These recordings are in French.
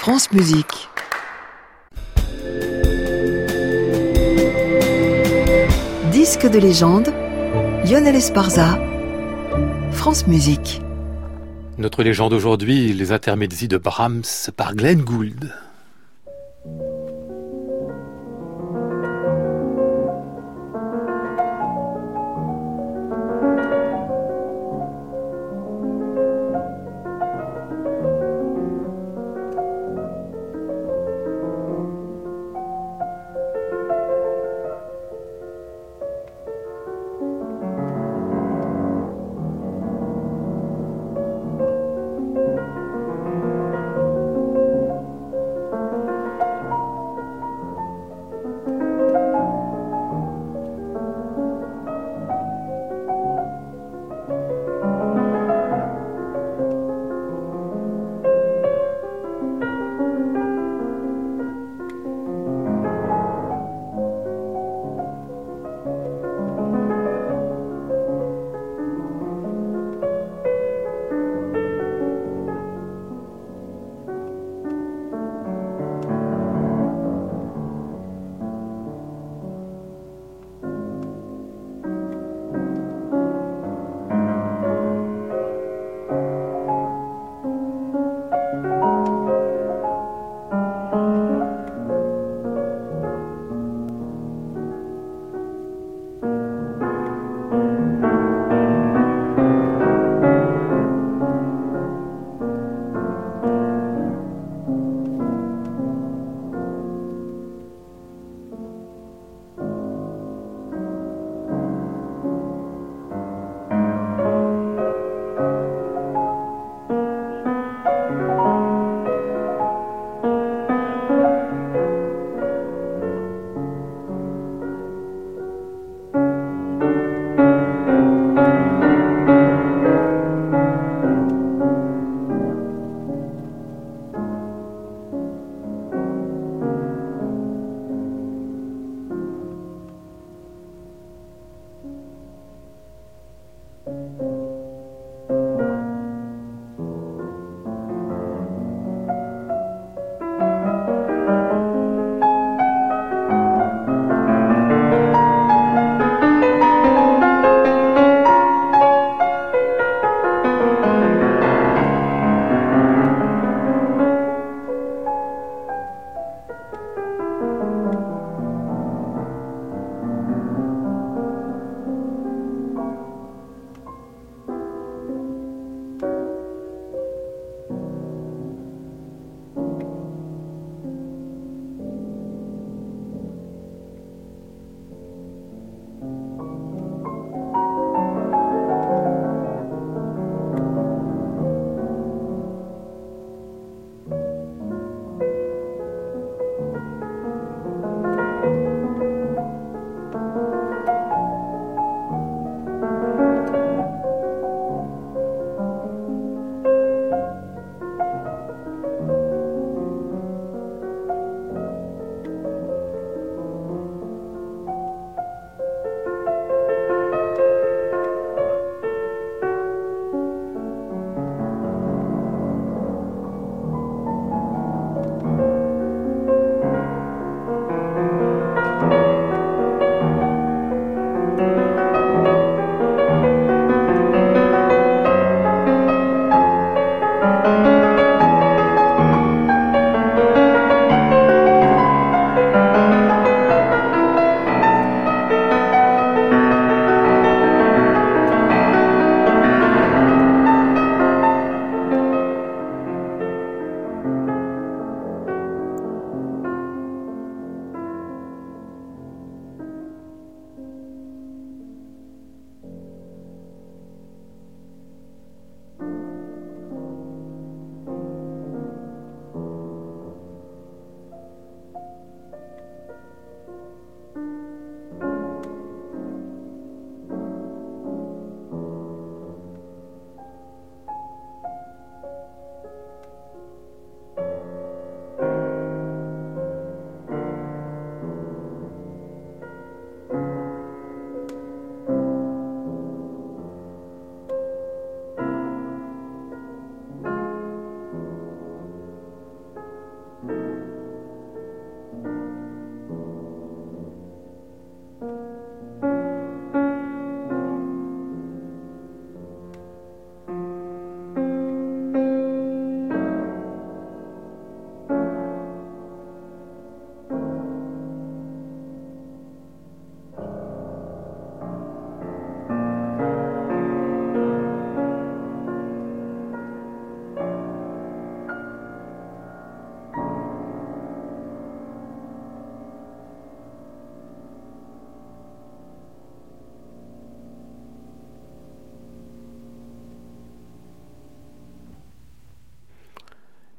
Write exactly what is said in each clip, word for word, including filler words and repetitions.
France Musique. Disque de légende, Lionel Esparza, France Musique. Notre légende aujourd'hui, les intermédiaires de Brahms par Glenn Gould.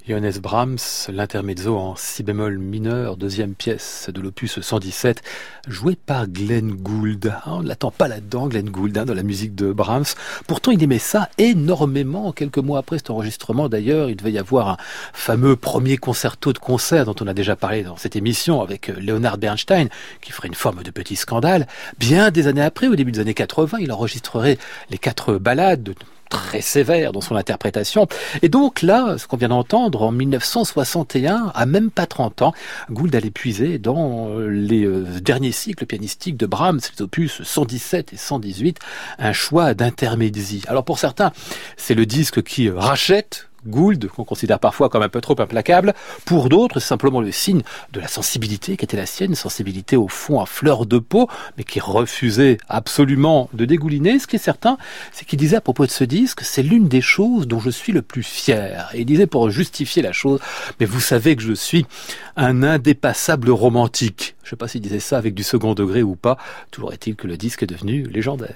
Johannes Brahms, l'intermezzo en si bémol mineur, deuxième pièce de l'opus cent dix-sept, joué par Glenn Gould. On ne l'attend pas là-dedans, Glenn Gould, hein, dans la musique de Brahms. Pourtant, il aimait ça énormément. Quelques mois après cet enregistrement, d'ailleurs, il devait y avoir un fameux premier concerto de concert dont on a déjà parlé dans cette émission avec Leonard Bernstein, qui ferait une forme de petit scandale. Bien des années après, au début des années quatre-vingts, il enregistrerait les quatre ballades de très sévère dans son interprétation. Et donc là, ce qu'on vient d'entendre, en mille neuf cent soixante et un, à même pas trente ans, Gould allait puiser dans les euh, derniers cycles pianistiques de Brahms, les opus cent dix-sept et cent dix-huit, un choix d'intermédie. Alors pour certains, c'est le disque qui rachète Gould, qu'on considère parfois comme un peu trop implacable. Pour d'autres, c'est simplement le signe de la sensibilité qui était la sienne, une sensibilité au fond à fleur de peau, mais qui refusait absolument de dégouliner. Ce qui est certain, c'est qu'il disait à propos de ce disque, c'est l'une des choses dont je suis le plus fier. Et il disait pour justifier la chose, mais vous savez que je suis un indépassable romantique. Je ne sais pas s'il disait ça avec du second degré ou pas, toujours est-il que le disque est devenu légendaire.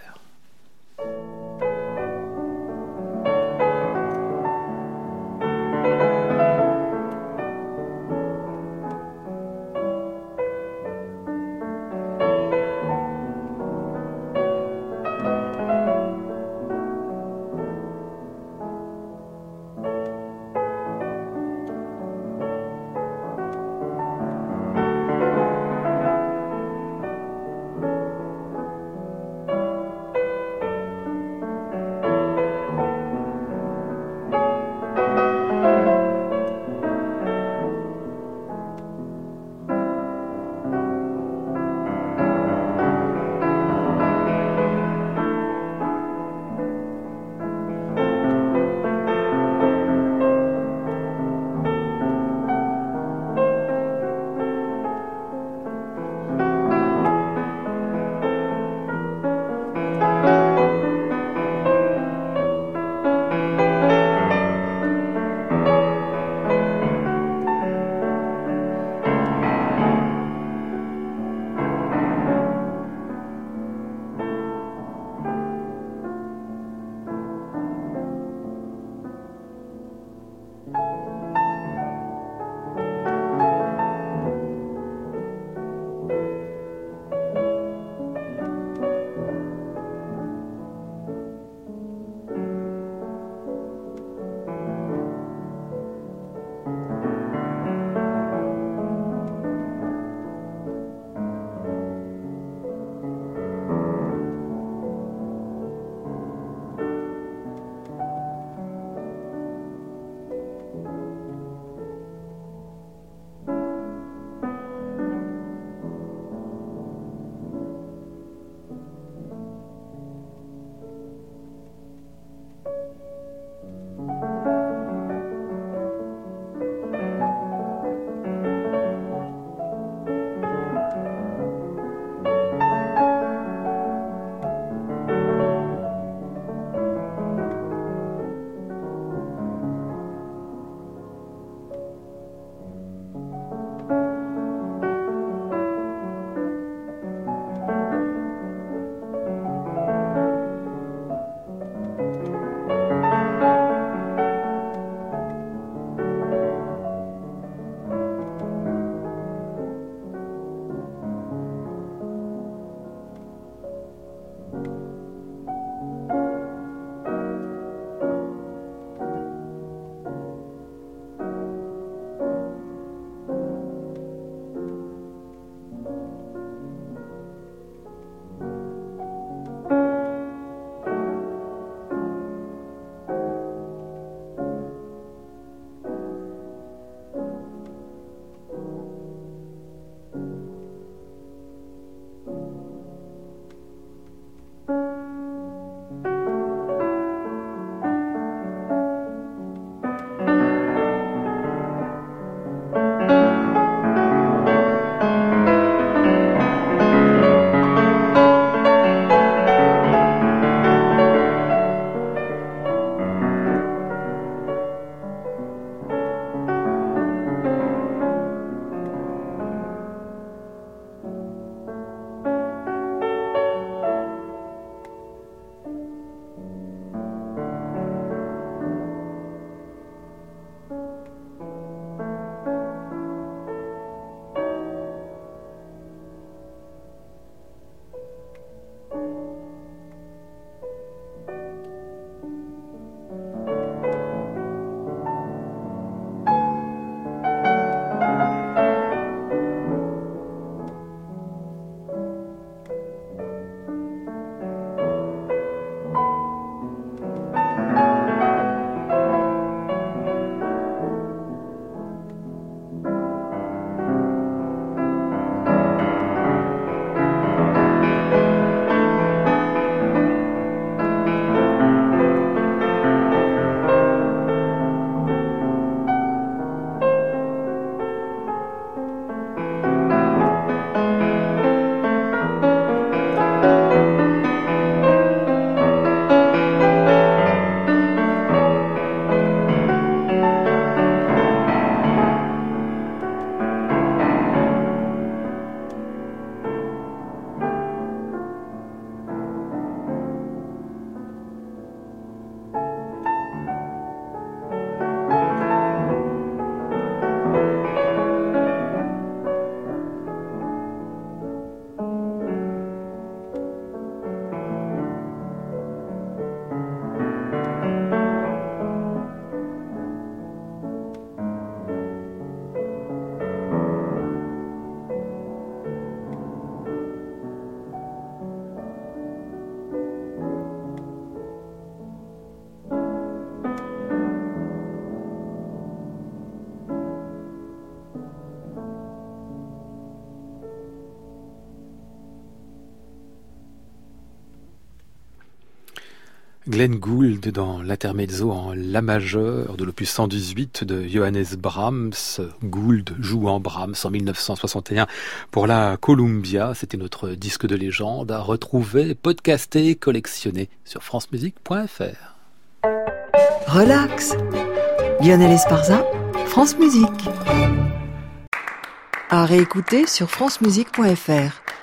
Glenn Gould dans l'intermezzo en la majeur de l'opus cent dix-huit de Johannes Brahms. Gould joue en Brahms en mille neuf cent soixante et un pour la Columbia. C'était notre disque de légende à retrouver, podcaster, collectionner sur francemusique point f r. Relax. Lionel Esparza, France Musique. À réécouter sur francemusique point f r.